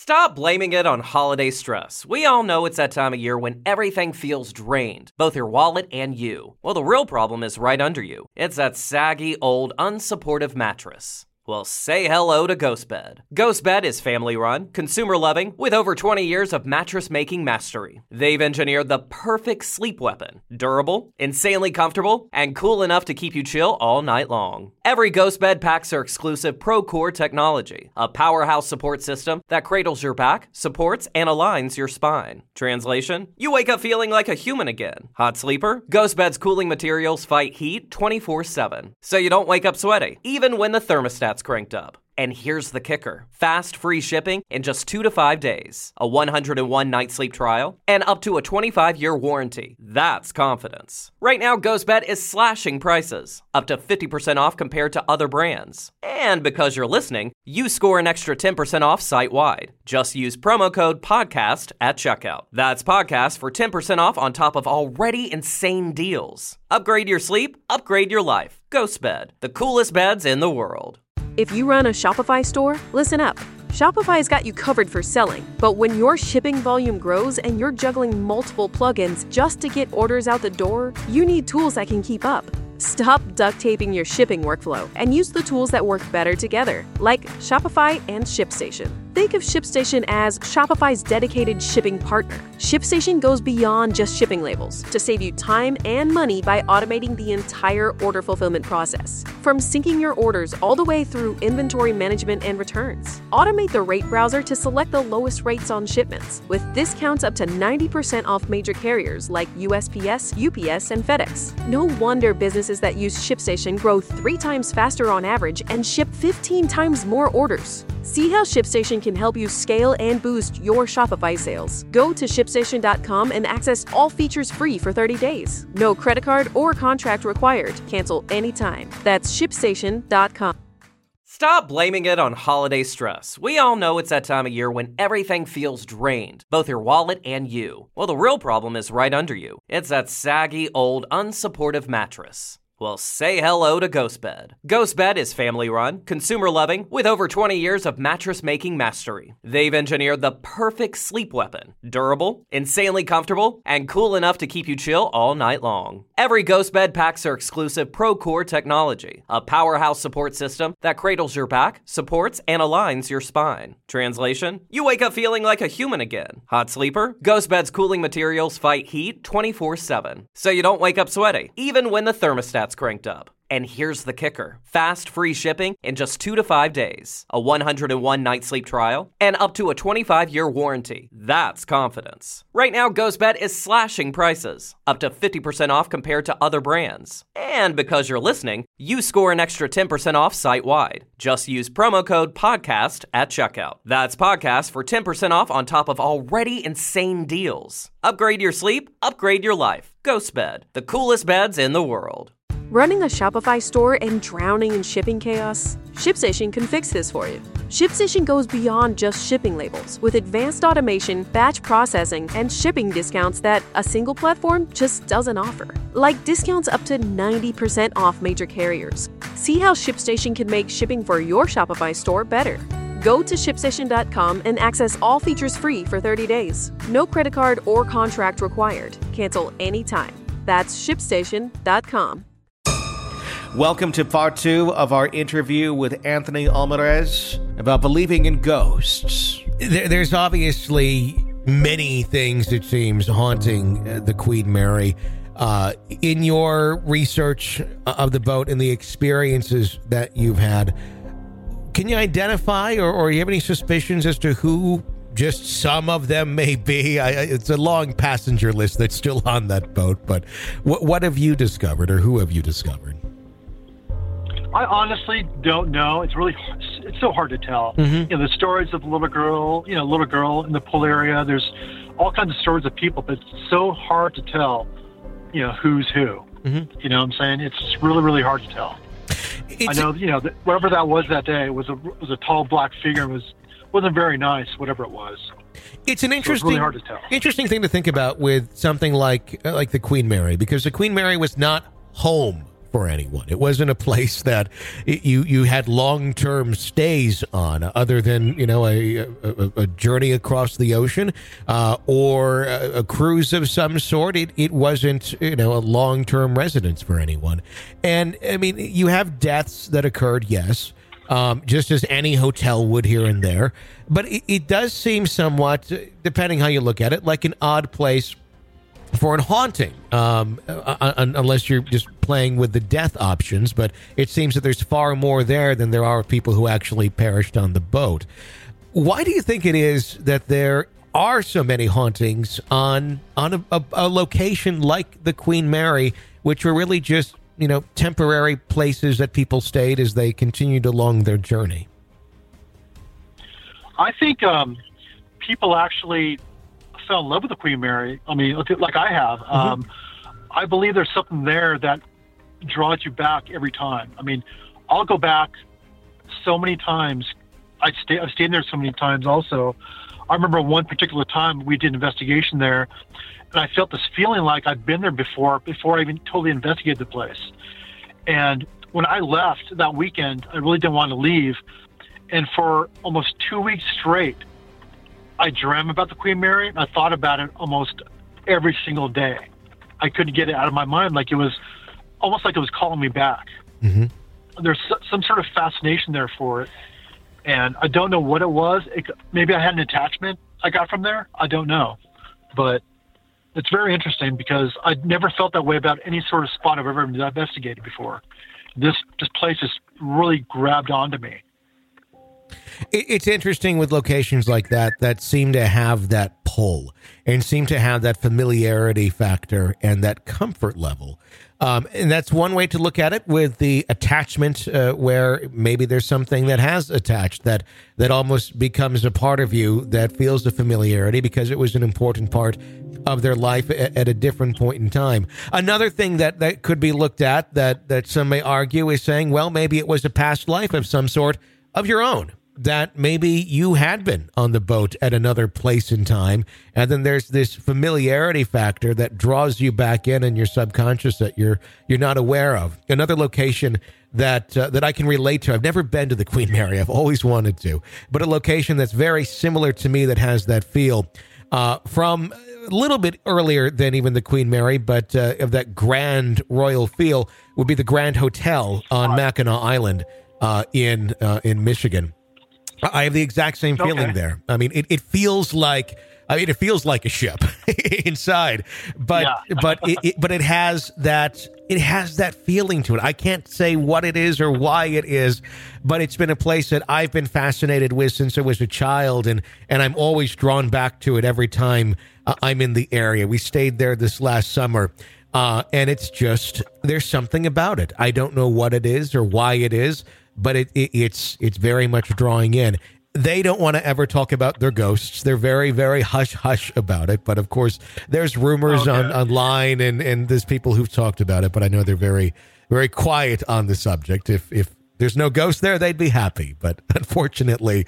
Stop blaming it on holiday stress. We all know it's that time of year when everything feels drained, both your wallet and you. Well, the real problem is right under you. It's that saggy, old, unsupportive mattress. Well, say hello to GhostBed. GhostBed is family-run, consumer-loving, with over 20 years of mattress-making mastery. They've engineered the perfect sleep weapon. Durable, insanely comfortable, and cool enough to keep you chill all night long. Every GhostBed packs their exclusive ProCore technology, a powerhouse support system that cradles your back, supports, and aligns your spine. Translation? You wake up feeling like a human again. Hot sleeper? GhostBed's cooling materials fight heat 24/7, so you don't wake up sweaty, even when the thermostat's cranked up. And here's the kicker. Fast, free shipping in just 2 to 5 days, a 101-night sleep trial, and up to a 25-year warranty. That's confidence. Right now, GhostBed is slashing prices, up to 50% off compared to other brands. And because you're listening, you score an extra 10% off site-wide. Just use promo code PODCAST at checkout. That's PODCAST for 10% off on top of already insane deals. Upgrade your sleep, upgrade your life. GhostBed, the coolest beds in the world. If you run a Shopify store, listen up. Shopify's got you covered for selling, but when your shipping volume grows and you're juggling multiple plugins just to get orders out the door, you need tools that can keep up. Stop duct taping your shipping workflow and use the tools that work better together, like Shopify and ShipStation. Think of ShipStation as Shopify's dedicated shipping partner. ShipStation goes beyond just shipping labels to save you time and money by automating the entire order fulfillment process. From syncing your orders all the way through inventory management and returns. Automate the rate browser to select the lowest rates on shipments, with discounts up to 90% off major carriers like USPS, UPS, and FedEx. No wonder businesses that use ShipStation grow 3 times faster on average and ship 15 times more orders. See how ShipStation can help you scale and boost your Shopify sales. Go to ShipStation.com and access all features free for 30 days. No credit card or contract required. Cancel anytime. That's ShipStation.com. Stop blaming it on holiday stress. We all know it's that time of year when everything feels drained, both your wallet and you. Well, the real problem is right under you. It's that saggy, old, unsupportive mattress. Well, say hello to GhostBed. GhostBed is family-run, consumer-loving, with over 20 years of mattress-making mastery. They've engineered the perfect sleep weapon. Durable, insanely comfortable, and cool enough to keep you chill all night long. Every GhostBed packs their exclusive ProCore technology, a powerhouse support system that cradles your back, supports, and aligns your spine. Translation? You wake up feeling like a human again. Hot sleeper? GhostBed's cooling materials fight heat 24/7, so you don't wake up sweaty, even when the thermostat's cranked up. And here's the kicker. Fast, free shipping in just 2 to 5 days, a 101-night sleep trial, and up to a 25-year warranty. That's confidence. Right now, GhostBed is slashing prices, up to 50% off compared to other brands. And because you're listening, you score an extra 10% off site-wide. Just use promo code PODCAST at checkout. That's PODCAST for 10% off on top of already insane deals. Upgrade your sleep, upgrade your life. GhostBed, the coolest beds in the world. Running a Shopify store and drowning in shipping chaos? ShipStation can fix this for you. ShipStation goes beyond just shipping labels with advanced automation, batch processing, and shipping discounts that a single platform just doesn't offer. Like discounts up to 90% off major carriers. See how ShipStation can make shipping for your Shopify store better. Go to ShipStation.com and access all features free for 30 days. No credit card or contract required. Cancel anytime. That's ShipStation.com. Welcome to part 2 of our interview with Anthony Alvarez about believing in ghosts. There's obviously many things, it seems, haunting the Queen Mary. In your research of the boat and the experiences that you've had, can you identify or you have any suspicions as to who just some of them may be? It's a long passenger list that's still on that boat, but what have you discovered or who have you discovered? I honestly don't know. It's so hard to tell. Mm-hmm. You know, the stories of the little girl in the pool area. There's all kinds of stories of people, but it's so hard to tell, you know, who's who. Mm-hmm. You know what I'm saying? It's really, really hard to tell. I know, you know, whatever that was that day was a tall black figure. Wasn't very nice, whatever it was. It's an interesting, really hard to tell. Interesting thing to think about with something like the Queen Mary, because the Queen Mary was not home for anyone. It wasn't a place that you had long-term stays on, other than, you know, a journey across the ocean or a cruise of some sort. It wasn't, you know, a long-term residence for anyone. And I mean, you have deaths that occurred, yes, just as any hotel would here and there. But it does seem somewhat, depending how you look at it, like an odd place for a haunting, unless you're just playing with the death options. But it seems that there's far more there than there are people who actually perished on the boat. Why do you think it is that there are so many hauntings on a location like the Queen Mary, which were really just, you know, temporary places that people stayed as they continued along their journey? I think people actually fell in love with the Queen Mary. I mean, like I have. I believe there's something there that draws you back every time. I mean, I'll go back so many times. I've stayed there so many times also. I remember one particular time we did an investigation there, and I felt this feeling like I'd been there before I even totally investigated the place. And when I left that weekend, I really didn't want to leave. And for almost 2 weeks straight, I dreamt about the Queen Mary, and I thought about it almost every single day. I couldn't get it out of my mind. Like, it was almost like it was calling me back. There's some sort of fascination there for it. And I don't know what it was. Maybe I had an attachment I got from there. I don't know. But it's very interesting because I'd never felt that way about any sort of spot I've ever investigated before. This place has really grabbed onto me. It's interesting with locations like that seem to have that pull and seem to have that familiarity factor and that comfort level. And that's one way to look at it, with the attachment, where maybe there's something that has attached that almost becomes a part of you, that feels the familiarity because it was an important part of their life at a different point in time. Another thing that could be looked at that some may argue is saying, well, maybe it was a past life of some sort of your own, that maybe you had been on the boat at another place in time, and then there's this familiarity factor that draws you back in your subconscious that you're not aware of. Another location that I can relate to, I've never been to the Queen Mary, I've always wanted to, but a location that's very similar to me that has that feel from a little bit earlier than even the Queen Mary, but of that grand royal feel, would be the Grand Hotel on Mackinac Island in Michigan. I have the exact same feeling there. I mean, it feels like a ship inside, but it has that feeling to it. I can't say what it is or why it is, but it's been a place that I've been fascinated with since I was a child, and I'm always drawn back to it every time I'm in the area. We stayed there this last summer. And it's just, there's something about it. I don't know what it is or why it is, but it's very much drawing in. They don't want to ever talk about their ghosts. They're very, very hush-hush about it. But, of course, there's rumors online, and there's people who've talked about it. But I know they're very, very quiet on the subject. If there's no ghost there, they'd be happy. But, unfortunately,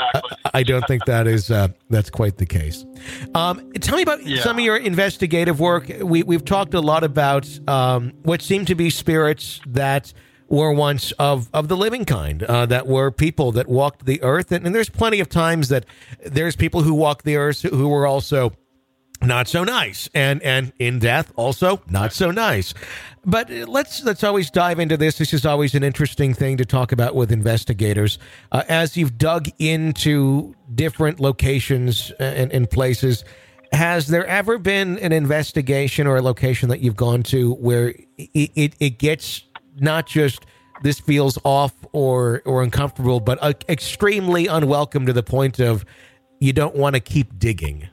I don't think that's quite the case. Tell me about some of your investigative work. We've talked a lot about what seem to be spirits that were once of the living kind, that were people that walked the earth. And there's plenty of times that there's people who walk the earth who were also not so nice, and in death also not so nice. But let's always dive into this. This is always an interesting thing to talk about with investigators. As you've dug into different locations and places, has there ever been an investigation or a location that you've gone to where it gets not just this feels off or uncomfortable, but extremely unwelcome to the point of you don't want to keep digging?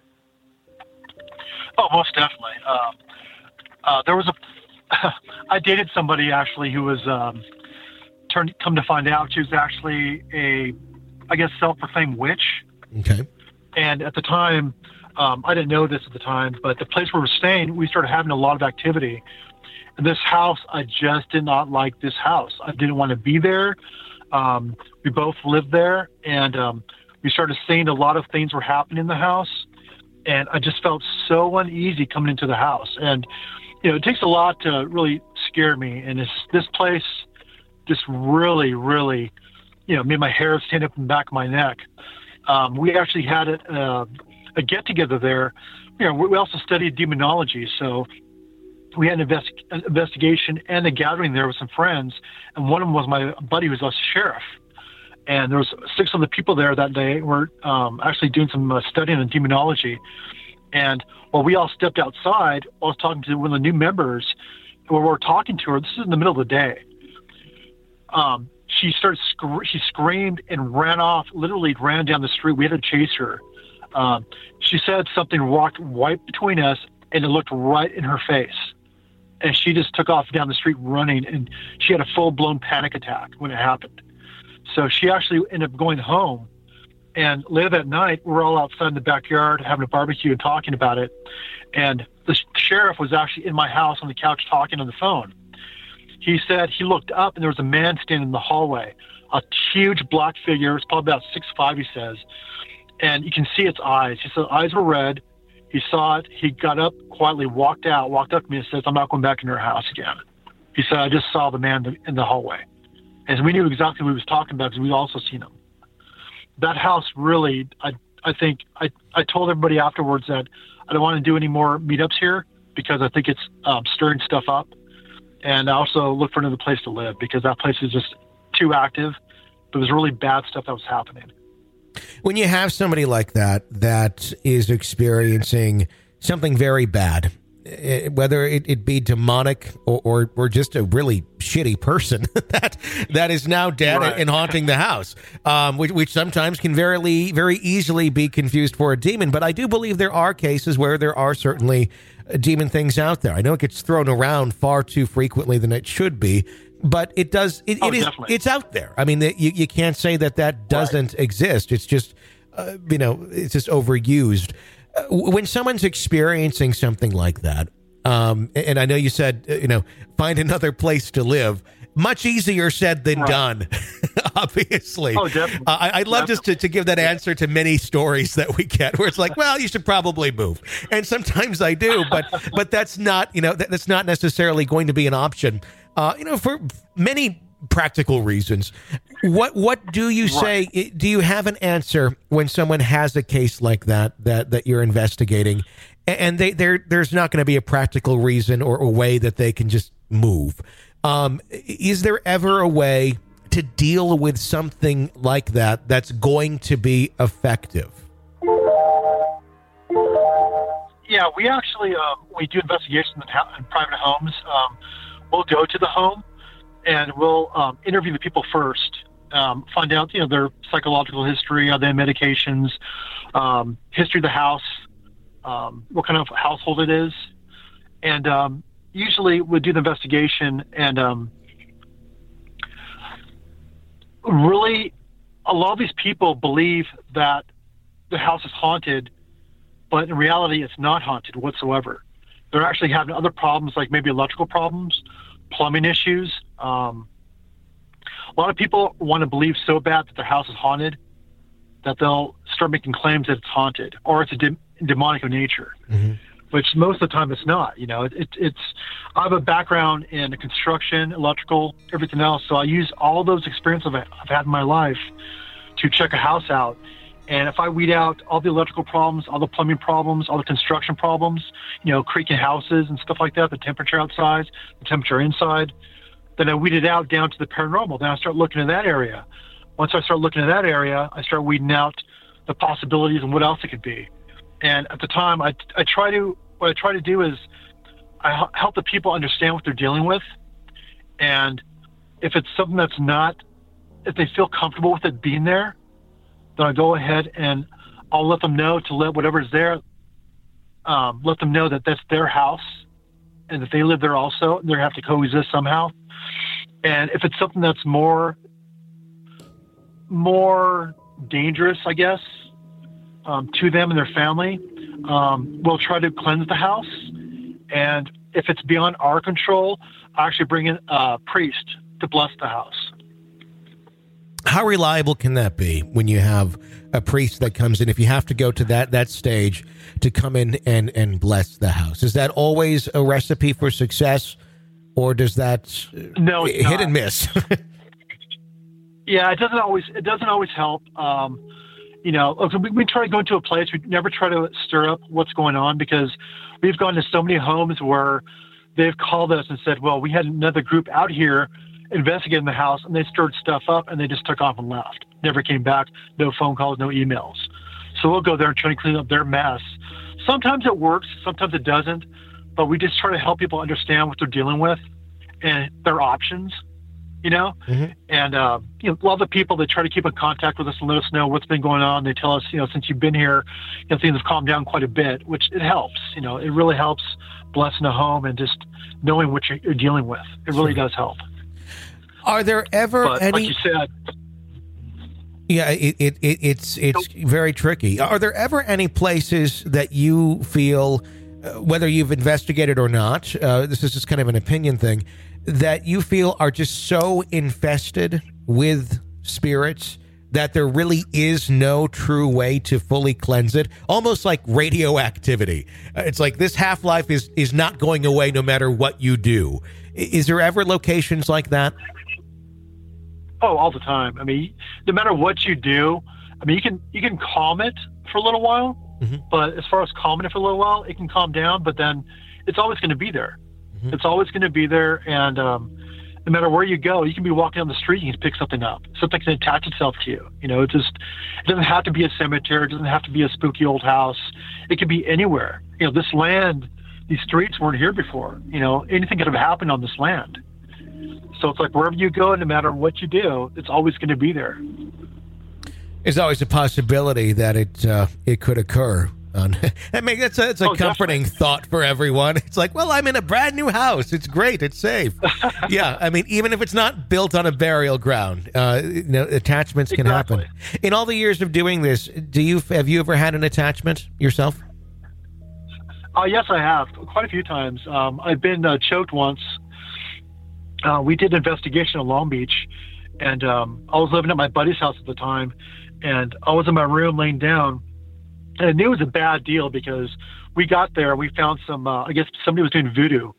Oh, most definitely. There was I dated somebody actually who was come to find out she was actually a, I guess, self-proclaimed witch. Okay. And at the time, I didn't know this at the time, but the place where we were staying, we started having a lot of activity. And this house, I just did not like this house. I didn't want to be there. We both lived there, and we started seeing a lot of things were happening in the house. And I just felt so uneasy coming into the house. And it takes a lot to really scare me. And this place just really, really, made my hair stand up in the back of my neck. We actually had a get-together there. We also studied demonology, so we had an investigation and a gathering there with some friends, and one of them was my buddy who's a sheriff. And there was 6 other people there that day. Were actually doing some studying on demonology. And while we all stepped outside, I was talking to one of the new members, and we were talking to her. This is in the middle of the day. She screamed and ran off, literally ran down the street. We had to chase her. She said something walked right between us, and it looked right in her face. And she just took off down the street running, and she had a full-blown panic attack when it happened. So she actually ended up going home. And later that night, we were all outside in the backyard having a barbecue and talking about it. And the sheriff was actually in my house on the couch talking on the phone. He said he looked up, and there was a man standing in the hallway, a huge black figure. It's probably about 6'5", he says. And you can see its eyes. He said the eyes were red. He saw it. He got up quietly, walked up to me and says, "I'm not going back into her house again." He said, "I just saw the man in the hallway." And we knew exactly what he was talking about because we'd also seen him. That house really, I think, I told everybody afterwards that I don't want to do any more meetups here because I think it's stirring stuff up. And I also look for another place to live because that place is just too active. There was really bad stuff that was happening. When you have somebody like that is experiencing something very bad, whether it be demonic or just a really shitty person that is now dead right. and haunting the house, which sometimes can very easily be confused for a demon. But I do believe there are cases where there are certainly demon things out there. I know it gets thrown around far too frequently than it should be, but it does. It's out there. I mean, you can't say that doesn't exist. It's just, it's just overused. When someone's experiencing something like that, and I know you said, find another place to live. Much easier said than done, obviously. Oh, definitely. I'd love just to give that answer to many stories that we get where it's like, well, you should probably move. And sometimes I do, but that's not, that's not necessarily going to be an option, for many practical reasons. What do you say? Do you have an answer when someone has a case like that you're investigating, and there's not going to be a practical reason or a way that they can just move? Is there ever a way to deal with something like that's going to be effective? Yeah, we actually we do investigations in private homes. We'll go to the home and we'll interview the people first, find out their psychological history, are they on medications, history of the house, what kind of household it is, and usually we do the investigation, and really a lot of these people believe that the house is haunted, but in reality it's not haunted whatsoever. They're actually having other problems, like maybe electrical problems, plumbing issues. A lot of people want to believe so bad that their house is haunted that they'll start making claims that it's haunted or it's a demonic of nature. Mm-hmm. Which most of the time it's not. It's. I have a background in construction, electrical, everything else. So I use all those experiences I've had in my life to check a house out. And if I weed out all the electrical problems, all the plumbing problems, all the construction problems, creaking houses and stuff like that, the temperature outside, the temperature inside, then I weed it out down to the paranormal. Then I start looking at that area. Once I start looking at that area, I start weeding out the possibilities and what else it could be. And at the time, what I try to do is I help the people understand what they're dealing with. And if it's something that's not, if they feel comfortable with it being there, then I go ahead and I'll let them know to let whatever's there, let them know that that's their house and that they live there also. They have to coexist somehow. And if it's something that's more dangerous, I guess, to them and their family, we'll try to cleanse the house. And if it's beyond our control, I actually bring in a priest to bless the house. How reliable can that be when you have a priest that comes in, if you have to go to that stage to come in and bless the house? Is that always a recipe for success, or does that hit and miss? Yeah, it doesn't always help. We try to go into a place. We never try to stir up what's going on, because we've gone to so many homes where they've called us and said, well, we had another group out here investigating the house, and they stirred stuff up, and they just took off and left. Never came back. No phone calls, no emails. So we'll go there and try to clean up their mess. Sometimes it works, sometimes it doesn't, but we just try to help people understand what they're dealing with and their options. Mm-hmm. And, a lot of the people that try to keep in contact with us and let us know what's been going on, they tell us, since you've been here, things have calmed down quite a bit, which it helps. It really helps blessing a home and just knowing what you're dealing with. It really does help. Are there ever any... Like you said... Yeah, it's very tricky. Are there ever any places that you feel, whether you've investigated or not, this is just kind of an opinion thing, that you feel are just so infested with spirits that there really is no true way to fully cleanse it? Almost like radioactivity. It's like this half-life is not going away no matter what you do. Is there ever locations like that? Oh, all the time. I mean, no matter what you do, you can calm it for a little while, mm-hmm. but as far as calming it for a little while, it can calm down, but then it's always going to be there. Mm-hmm. It's always going to be there, and no matter where you go, you can be walking down the street, you can pick something up. Something can attach itself to you. It doesn't have to be a cemetery. It doesn't have to be a spooky old house. It could be anywhere. This land, these streets weren't here before. Anything could have happened on this land. So it's like wherever you go, no matter what you do, it's always going to be there. There's always a possibility that it could occur. That's a comforting thought for everyone. It's like, well, I'm in a brand new house. It's great. It's safe. Yeah, even if it's not built on a burial ground, attachments can happen. In all the years of doing this, have you ever had an attachment yourself? Yes, I have. Quite a few times. I've been choked once. We did an investigation in Long Beach, and I was living at my buddy's house at the time, and I was in my room laying down, and I knew it was a bad deal because we got there, we found some, I guess somebody was doing voodoo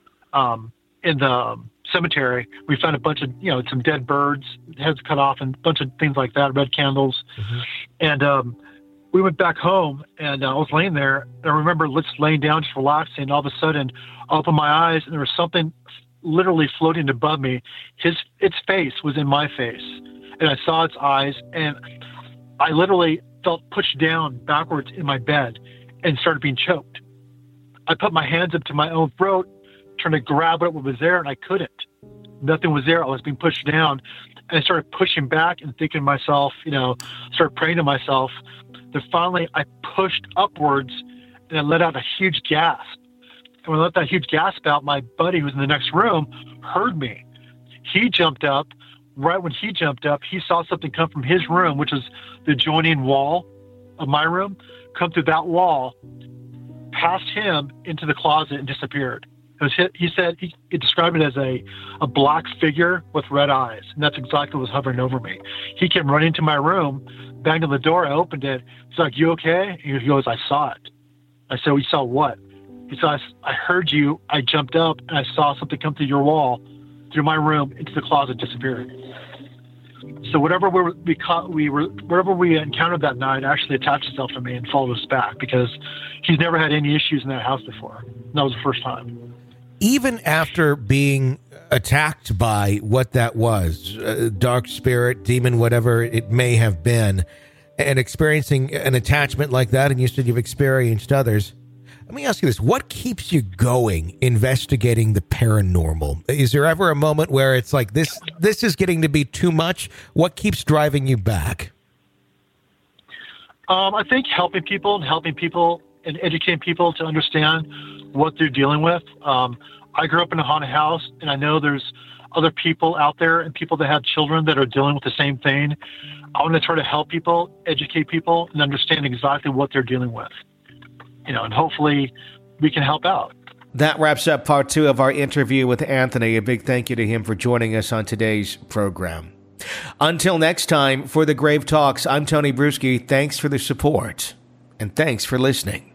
in the cemetery. We found a bunch of, some dead birds, heads cut off, and a bunch of things like that, red candles. Mm-hmm. And we went back home, and I was laying there, and I remember just laying down, just relaxing, and all of a sudden, I opened my eyes, and there was something literally floating above me. Its face was in my face, and I saw its eyes, and I literally felt pushed down backwards in my bed and started being choked. I put my hands up to my own throat, trying to grab what was there, and I couldn't. Nothing was there. I was being pushed down, and I started pushing back and thinking to myself, started praying to myself. Then finally, I pushed upwards, and I let out a huge gasp. And when I let that huge gasp out, my buddy who was in the next room heard me. He jumped up. Right when he jumped up, he saw something come from his room, which is the adjoining wall of my room, come through that wall, past him into the closet and disappeared. He said he described it as a black figure with red eyes, and that's exactly what was hovering over me. He came running to my room, banged on the door. I opened it. He's like, "You okay?" And he goes, "I saw it." I said, "You saw what?" He said, I heard you. I jumped up and I saw something come through your wall, through my room, into the closet, disappeared. So whatever we encountered that night actually attached itself to me and followed us back, because he's never had any issues in that house before. That was the first time. Even after being attacked by what that was, dark spirit, demon, whatever it may have been, and experiencing an attachment like that, and you said you've experienced others, let me ask you this. What keeps you going investigating the paranormal? Is there ever a moment where it's like, this is getting to be too much? What keeps driving you back? I think helping people and educating people to understand what they're dealing with. I grew up in a haunted house, and I know there's other people out there and people that have children that are dealing with the same thing. I want to try to help people, educate people, and understand exactly what they're dealing with. And hopefully we can help out. That wraps up part 2 of our interview with Anthony. A big thank you to him for joining us on today's program. Until next time, for the Grave Talks, I'm Tony Bruschi. Thanks for the support, and thanks for listening.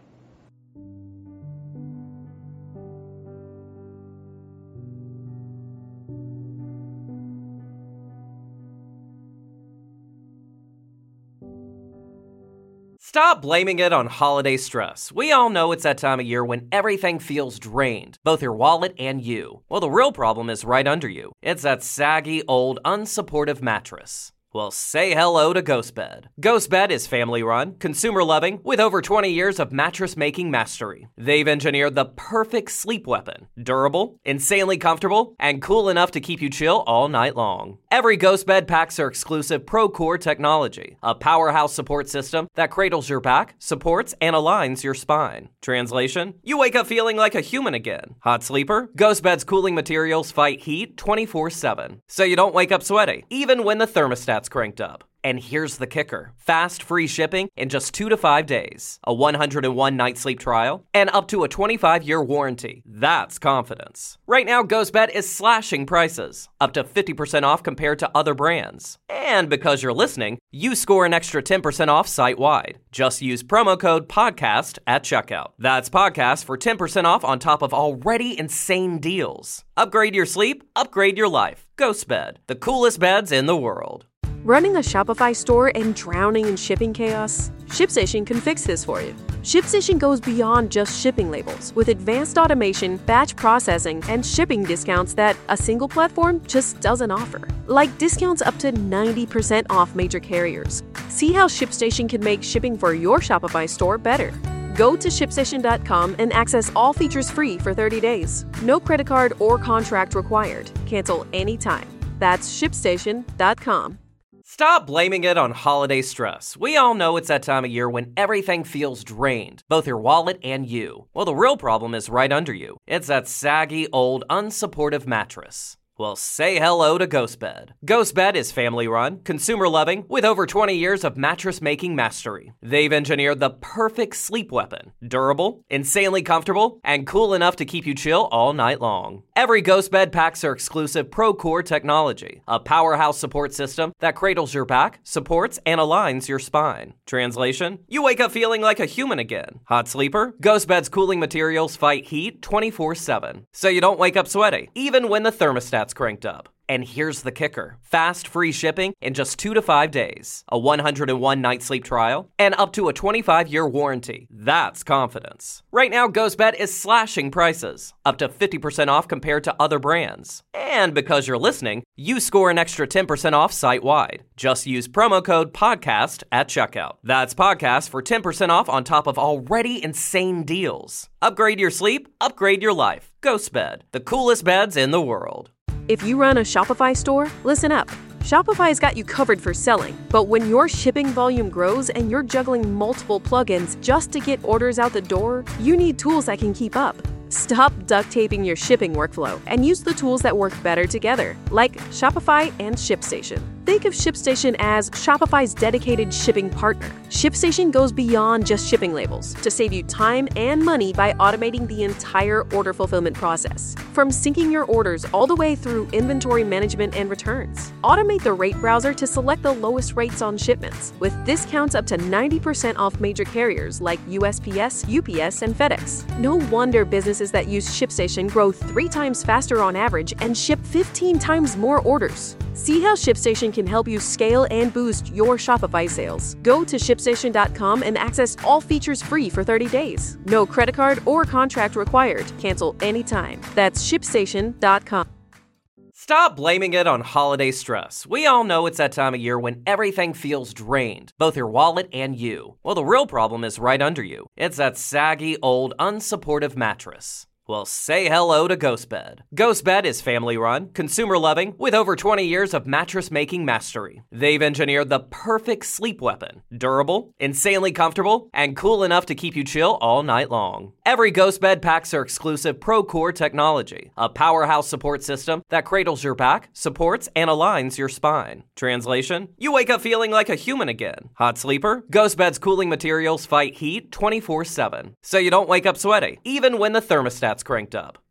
Stop blaming it on holiday stress. We all know it's that time of year when everything feels drained, both your wallet and you. Well, the real problem is right under you. It's that saggy, old, unsupportive mattress. Well, say hello to GhostBed. GhostBed is family-run, consumer-loving, with over 20 years of mattress-making mastery. They've engineered the perfect sleep weapon. Durable, insanely comfortable, and cool enough to keep you chill all night long. Every GhostBed packs their exclusive ProCore technology, a powerhouse support system that cradles your back, supports, and aligns your spine. Translation? You wake up feeling like a human again. Hot sleeper? GhostBed's cooling materials fight heat 24/7, so you don't wake up sweaty, even when the thermostat's cranked up. And here's the kicker. Fast, free shipping in just 2 to 5 days, a 101-night sleep trial, and up to a 25-year warranty. That's confidence. Right now, GhostBed is slashing prices, up to 50% off compared to other brands. And because you're listening, you score an extra 10% off site-wide. Just use promo code PODCAST at checkout. That's PODCAST for 10% off on top of already insane deals. Upgrade your sleep, upgrade your life. GhostBed, the coolest beds in the world. Running a Shopify store and drowning in shipping chaos? ShipStation can fix this for you. ShipStation goes beyond just shipping labels with advanced automation, batch processing, and shipping discounts that a single platform just doesn't offer. Like discounts up to 90% off major carriers. See how ShipStation can make shipping for your Shopify store better. Go to ShipStation.com and access all features free for 30 days. No credit card or contract required. Cancel anytime. That's ShipStation.com. Stop blaming it on holiday stress. We all know it's that time of year when everything feels drained, both your wallet and you. Well, the real problem is right under you. It's that saggy, old, unsupportive mattress. Well, say hello to GhostBed. GhostBed is family-run, consumer-loving, with over 20 years of mattress-making mastery. They've engineered the perfect sleep weapon. Durable, insanely comfortable, and cool enough to keep you chill all night long. Every GhostBed packs their exclusive ProCore technology, a powerhouse support system that cradles your back, supports, and aligns your spine. Translation? You wake up feeling like a human again. Hot sleeper? GhostBed's cooling materials fight heat 24/7, so you don't wake up sweaty, even when the thermostat's cranked up. And here's the kicker. Fast, free shipping in just 2 to 5 days, a 101-night sleep trial, and up to a 25-year warranty. That's confidence. Right now, GhostBed is slashing prices, up to 50% off compared to other brands. And because you're listening, you score an extra 10% off site-wide. Just use promo code PODCAST at checkout. That's PODCAST for 10% off on top of already insane deals. Upgrade your sleep, upgrade your life. GhostBed, the coolest beds in the world. If you run a Shopify store, listen up. Shopify's got you covered for selling, but when your shipping volume grows and you're juggling multiple plugins just to get orders out the door, you need tools that can keep up. Stop duct taping your shipping workflow and use the tools that work better together, like Shopify and ShipStation. Think of ShipStation as Shopify's dedicated shipping partner. ShipStation goes beyond just shipping labels to save you time and money by automating the entire order fulfillment process. From syncing your orders all the way through inventory management and returns. Automate the rate browser to select the lowest rates on shipments, with discounts up to 90% off major carriers like USPS, UPS, and FedEx. No wonder businesses that use ShipStation grow 3 times faster on average and ship 15 times more orders. See how ShipStation can help you scale and boost your Shopify sales. Go to ShipStation.com and access all features free for 30 days. No credit card or contract required. Cancel anytime. That's ShipStation.com. Stop blaming it on holiday stress. We all know it's that time of year when everything feels drained, both your wallet and you. Well, the real problem is right under you. It's that saggy, old, unsupportive mattress. Well, say hello to GhostBed. GhostBed is family-run, consumer-loving, with over 20 years of mattress-making mastery. They've engineered the perfect sleep weapon. Durable, insanely comfortable, and cool enough to keep you chill all night long. Every GhostBed packs their exclusive ProCore technology, a powerhouse support system that cradles your back, supports, and aligns your spine. Translation? You wake up feeling like a human again. Hot sleeper? GhostBed's cooling materials fight heat 24/7, so you don't wake up sweaty, even when the thermostat's cranked up.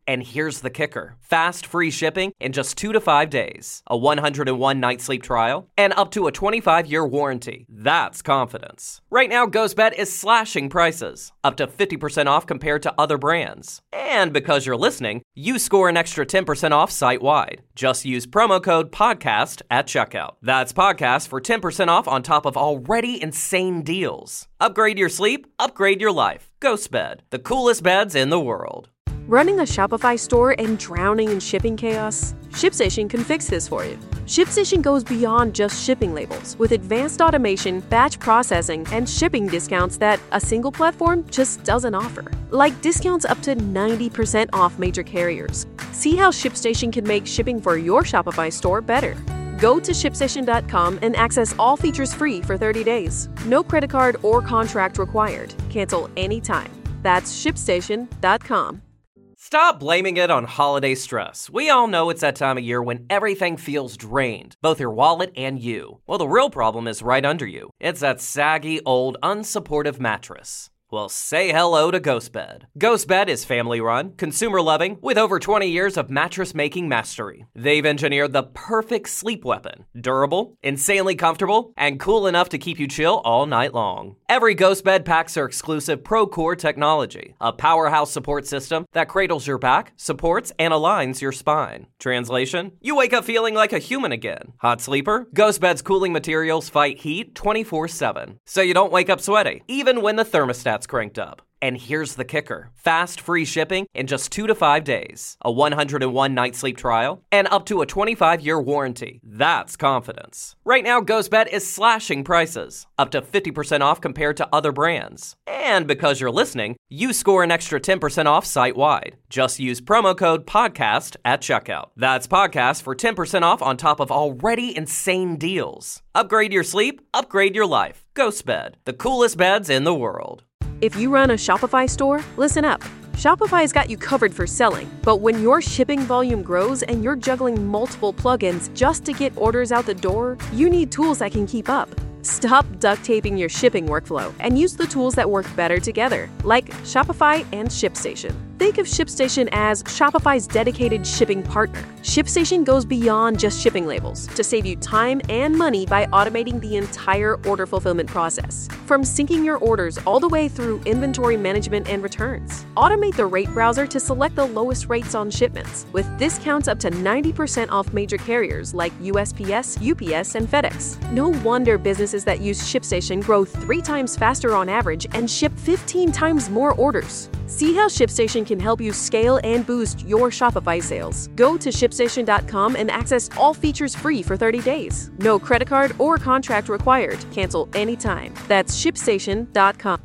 And here's the kicker. Fast, free shipping in just 2 to 5 days, a 101-night sleep trial, and up to a 25-year warranty. That's confidence. Right now, GhostBed is slashing prices, up to 50% off compared to other brands. And because you're listening, you score an extra 10% off site-wide. Just use promo code PODCAST at checkout. That's podcast for 10% off on top of already insane deals. Upgrade your sleep, upgrade your life. GhostBed, the coolest beds in the world. Running a Shopify store and drowning in shipping chaos? ShipStation can fix this for you. ShipStation goes beyond just shipping labels with advanced automation, batch processing, and shipping discounts that a single platform just doesn't offer. Like discounts up to 90% off major carriers. See how ShipStation can make shipping for your Shopify store better. Go to ShipStation.com and access all features free for 30 days. No credit card or contract required. Cancel anytime. That's ShipStation.com. Stop blaming it on holiday stress. We all know it's that time of year when everything feels drained, both your wallet and you. Well, the real problem is right under you. It's that saggy, old, unsupportive mattress. Well, say hello to GhostBed. GhostBed is family-run, consumer-loving, with over 20 years of mattress-making mastery. They've engineered the perfect sleep weapon. Durable, insanely comfortable, and cool enough to keep you chill all night long. Every GhostBed packs their exclusive ProCore technology, a powerhouse support system that cradles your back, supports, and aligns your spine. Translation? You wake up feeling like a human again. Hot sleeper? GhostBed's cooling materials fight heat 24/7, so you don't wake up sweaty, even when the thermostat's cranked up. And here's the kicker. Fast, free shipping in just 2 to 5 days, a 101-night sleep trial, and up to a 25-year warranty. That's confidence. Right now, GhostBed is slashing prices, up to 50% off compared to other brands. And because you're listening, you score an extra 10% off site-wide. Just use promo code PODCAST at checkout. That's podcast for 10% off on top of already insane deals. Upgrade your sleep, upgrade your life. GhostBed, the coolest beds in the world. If you run a Shopify store, listen up. Shopify's got you covered for selling, but when your shipping volume grows and you're juggling multiple plugins just to get orders out the door, you need tools that can keep up. Stop duct taping your shipping workflow and use the tools that work better together, like Shopify and ShipStation. Think of ShipStation as Shopify's dedicated shipping partner. ShipStation goes beyond just shipping labels to save you time and money by automating the entire order fulfillment process. From syncing your orders all the way through inventory management and returns. Automate the rate browser to select the lowest rates on shipments, with discounts up to 90% off major carriers like USPS, UPS, and FedEx. No wonder businesses that use ShipStation grow 3 times faster on average and ship 15 times more orders. See how ShipStation can help you scale and boost your Shopify sales. Go to ShipStation.com and access all features free for 30 days. No credit card or contract required. Cancel anytime. That's ShipStation.com.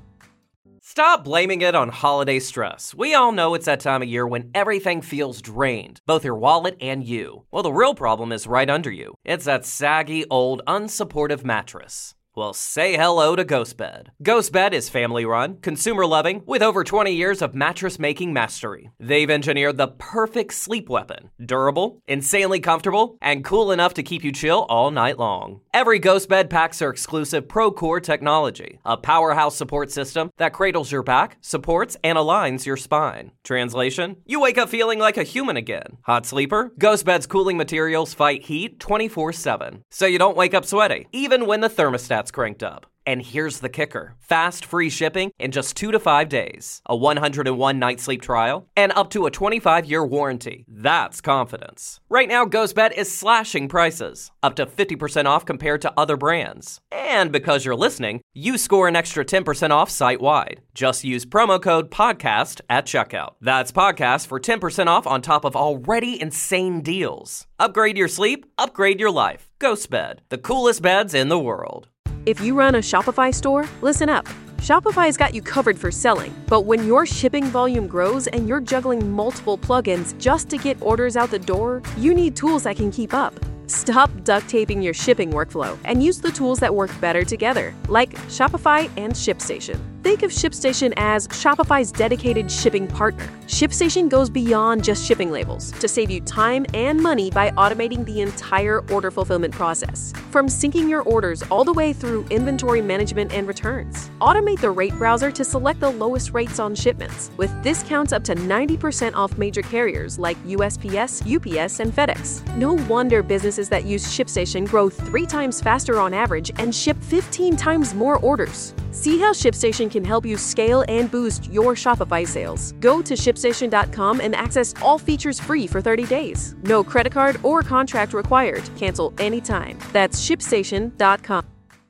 Stop blaming it on holiday stress. We all know it's that time of year when everything feels drained, both your wallet and you. Well, the real problem is right under you. It's that saggy, old, unsupportive mattress. Well, say hello to GhostBed. GhostBed is family-run, consumer-loving, with over 20 years of mattress-making mastery. They've engineered the perfect sleep weapon. Durable, insanely comfortable, and cool enough to keep you chill all night long. Every GhostBed packs their exclusive ProCore technology, a powerhouse support system that cradles your back, supports, and aligns your spine. Translation? You wake up feeling like a human again. Hot sleeper? GhostBed's cooling materials fight heat 24/7, so you don't wake up sweaty, even when the thermostat's cranked up. And here's the kicker. Fast, free shipping in just 2 to 5 days, a 101-night sleep trial, and up to a 25-year warranty. That's confidence. Right now, GhostBed is slashing prices, up to 50% off compared to other brands. And because you're listening, you score an extra 10% off site-wide. Just use promo code PODCAST at checkout. That's podcast for 10% off on top of already insane deals. Upgrade your sleep, upgrade your life. GhostBed, the coolest beds in the world. If you run a Shopify store, listen up. Shopify's got you covered for selling, but when your shipping volume grows and you're juggling multiple plugins just to get orders out the door, you need tools that can keep up. Stop duct taping your shipping workflow and use the tools that work better together, like Shopify and ShipStation. Think of ShipStation as Shopify's dedicated shipping partner. ShipStation goes beyond just shipping labels to save you time and money by automating the entire order fulfillment process. From syncing your orders all the way through inventory management and returns. Automate the rate browser to select the lowest rates on shipments, with discounts up to 90% off major carriers like USPS, UPS, and FedEx. No wonder businesses that use ShipStation grow 3 times faster on average and ship 15 times more orders. See how ShipStation can help you scale and boost your Shopify sales. Go to ShipStation.com and access all features free for 30 days. No credit card or contract required. Cancel anytime. That's ShipStation.com.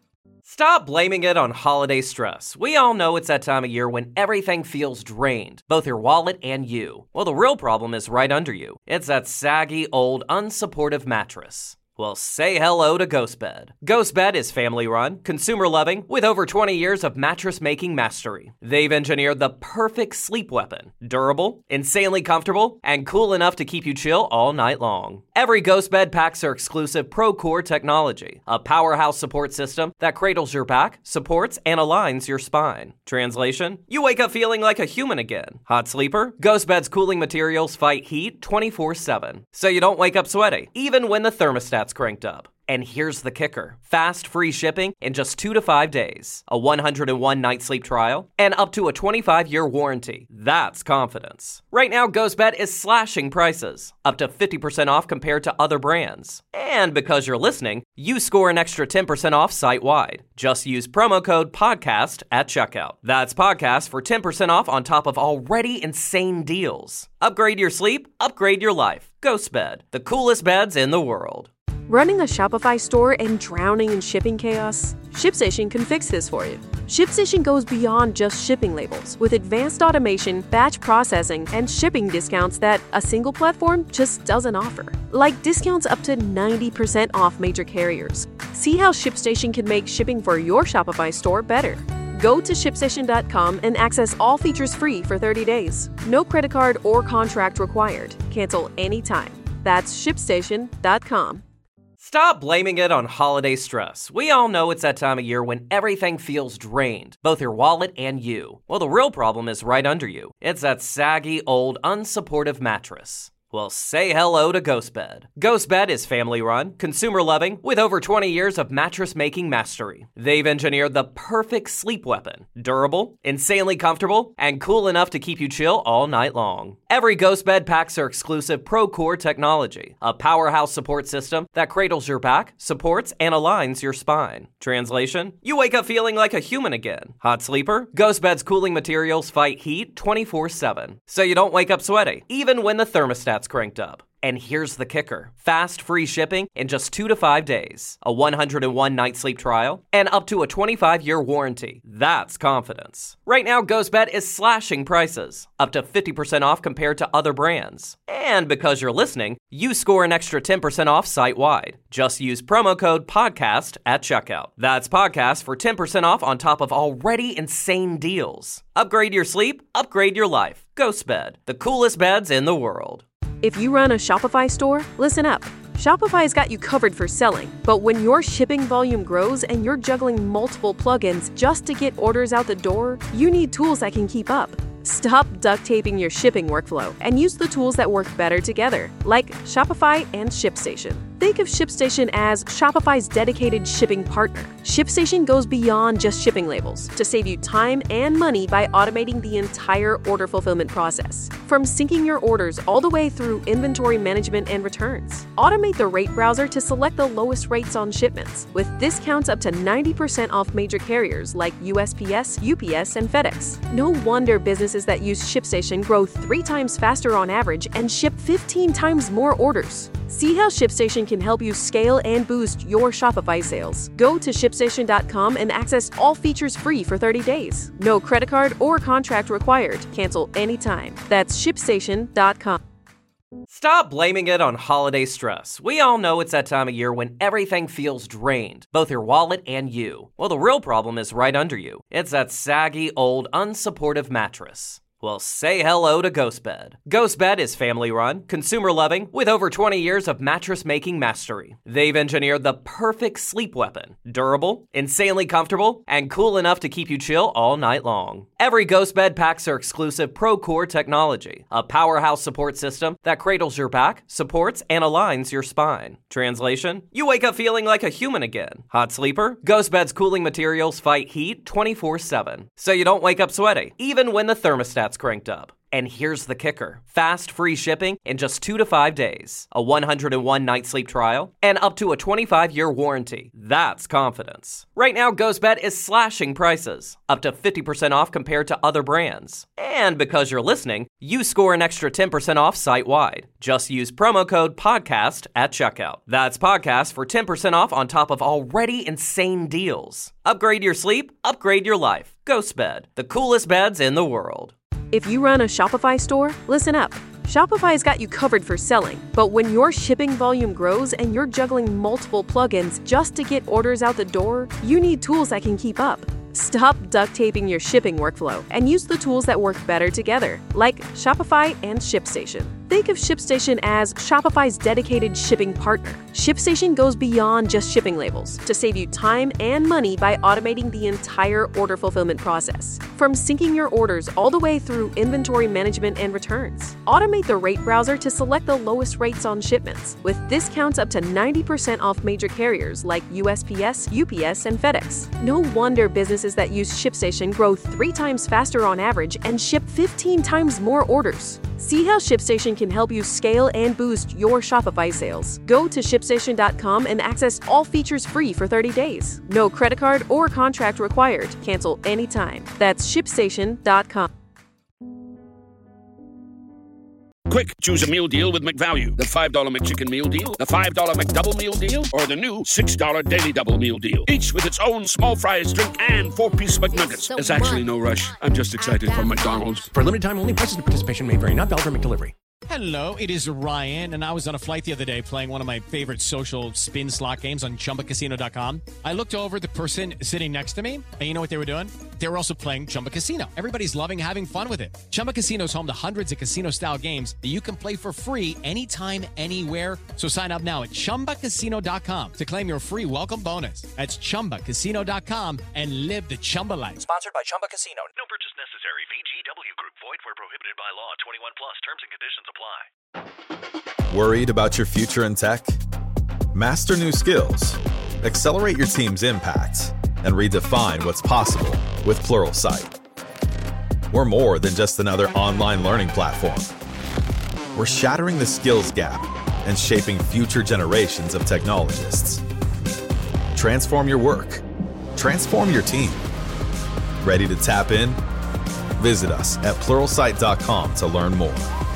Stop blaming it on holiday stress. We all know it's that time of year when everything feels drained, both your wallet and you. Well, the real problem is right under you. It's that saggy, old, unsupportive mattress. Well, say hello to GhostBed. GhostBed is family-run, consumer-loving, with over 20 years of mattress-making mastery. They've engineered the perfect sleep weapon. Durable, insanely comfortable, and cool enough to keep you chill all night long. Every GhostBed packs their exclusive ProCore technology, a powerhouse support system that cradles your back, supports, and aligns your spine. Translation? You wake up feeling like a human again. Hot sleeper? GhostBed's cooling materials fight heat 24/7, so you don't wake up sweaty, even when the thermostat's cranked up. And here's the kicker. Fast, free shipping in just 2 to 5 days, a 101-night sleep trial, and up to a 25-year warranty. That's confidence. Right now, GhostBed is slashing prices, up to 50% off compared to other brands. And because you're listening, you score an extra 10% off site-wide. Just use promo code PODCAST at checkout. That's PODCAST for 10% off on top of already insane deals. Upgrade your sleep, upgrade your life. GhostBed, the coolest beds in the world. Running a Shopify store and drowning in shipping chaos? ShipStation can fix this for you. ShipStation goes beyond just shipping labels with advanced automation, batch processing, and shipping discounts that a single platform just doesn't offer. Like discounts up to 90% off major carriers. See how ShipStation can make shipping for your Shopify store better. Go to ShipStation.com and access all features free for 30 days. No credit card or contract required. Cancel anytime. That's ShipStation.com. Stop blaming it on holiday stress. We all know it's that time of year when everything feels drained, both your wallet and you. Well, the real problem is right under you. It's that saggy, old, unsupportive mattress. Well, say hello to GhostBed. GhostBed is family-run, consumer-loving, with over 20 years of mattress-making mastery. They've engineered the perfect sleep weapon. Durable, insanely comfortable, and cool enough to keep you chill all night long. Every GhostBed packs their exclusive ProCore technology, a powerhouse support system that cradles your back, supports, and aligns your spine. Translation? You wake up feeling like a human again. Hot sleeper? GhostBed's cooling materials fight heat 24/7, so you don't wake up sweaty, even when the thermostat's cranked up. And here's the kicker. Fast, free shipping in just 2 to 5 days, a 101-night sleep trial, and up to a 25-year warranty. That's confidence. Right now, GhostBed is slashing prices, up to 50% off compared to other brands. And because you're listening, you score an extra 10% off site-wide. Just use promo code PODCAST at checkout. That's PODCAST for 10% off on top of already insane deals. Upgrade your sleep, upgrade your life. GhostBed, the coolest beds in the world. If you run a Shopify store, listen up. Shopify's got you covered for selling, but when your shipping volume grows and you're juggling multiple plugins just to get orders out the door, you need tools that can keep up. Stop duct taping your shipping workflow and use the tools that work better together, like Shopify and ShipStation. Think of ShipStation as Shopify's dedicated shipping partner. ShipStation goes beyond just shipping labels to save you time and money by automating the entire order fulfillment process. From syncing your orders all the way through inventory management and returns. Automate the rate browser to select the lowest rates on shipments, with discounts up to 90% off major carriers like USPS, UPS, and FedEx. No wonder businesses that use ShipStation grow 3 times faster on average and ship 15 times more orders. See how ShipStation can help you scale and boost your Shopify sales. Go to ShipStation.com and access all features free for 30 days. No credit card or contract required. Cancel anytime. That's ShipStation.com. Stop blaming it on holiday stress. We all know it's that time of year when everything feels drained, both your wallet and you. Well, the real problem is right under you. It's that saggy, old, unsupportive mattress. Well, say hello to GhostBed. GhostBed is family-run, consumer-loving, with over 20 years of mattress-making mastery. They've engineered the perfect sleep weapon. Durable, insanely comfortable, and cool enough to keep you chill all night long. Every GhostBed packs their exclusive ProCore technology, a powerhouse support system that cradles your back, supports, and aligns your spine. Translation? You wake up feeling like a human again. Hot sleeper? GhostBed's cooling materials fight heat 24/7, so you don't wake up sweaty, even when the thermostat's cranked up. And here's the kicker. Fast, free shipping in just 2 to 5 days. A 101-night sleep trial, and up to a 25-year warranty. That's confidence. Right now, GhostBed is slashing prices. Up to 50% off compared to other brands. And because you're listening, you score an extra 10% off site-wide. Just use promo code PODCAST at checkout. That's PODCAST for 10% off on top of already insane deals. Upgrade your sleep, upgrade your life. GhostBed, the coolest beds in the world. If you run a Shopify store, listen up. Shopify's got you covered for selling, but when your shipping volume grows and you're juggling multiple plugins just to get orders out the door, you need tools that can keep up. Stop duct taping your shipping workflow and use the tools that work better together, like Shopify and ShipStation. Think of ShipStation as Shopify's dedicated shipping partner. ShipStation goes beyond just shipping labels to save you time and money by automating the entire order fulfillment process. From syncing your orders all the way through inventory management and returns. Automate the rate browser to select the lowest rates on shipments, with discounts up to 90% off major carriers like USPS, UPS, and FedEx. No wonder businesses that use ShipStation grow 3 times faster on average and ship 15 times more orders. See how ShipStation can help you scale and boost your Shopify sales. Go to ShipStation.com and access all features free for 30 days. No credit card or contract required. Cancel anytime. That's ShipStation.com. Quick, choose a meal deal with McValue. The $5 McChicken meal deal, the $5 McDouble meal deal, or the new $6 Daily Double meal deal. Each with its own small fries, drink, and 4-piece McNuggets. There's actually no rush. I'm just excited for McDonald's. For limited time only, prices and participation may vary. Not valid for McDelivery. Hello, it is Ryan, and I was on a flight the other day playing one of my favorite social spin slot games on ChumbaCasino.com. I looked over at the person sitting next to me, and you know what they were doing? They were also playing Chumba Casino. Everybody's loving having fun with it. Chumba Casino is home to hundreds of casino-style games that you can play for free anytime, anywhere. So sign up now at ChumbaCasino.com to claim your free welcome bonus. That's ChumbaCasino.com and live the Chumba life. Sponsored by Chumba Casino. No purchase necessary. VGW Group. Void where prohibited by law. 21 plus. Terms and conditions apply. Worried about your future in tech? Master new skills, accelerate your team's impact, and redefine what's possible with Pluralsight. We're more than just another online learning platform. We're shattering the skills gap and shaping future generations of technologists. Transform your work. Transform your team. Ready to tap in? Visit us at Pluralsight.com to learn more.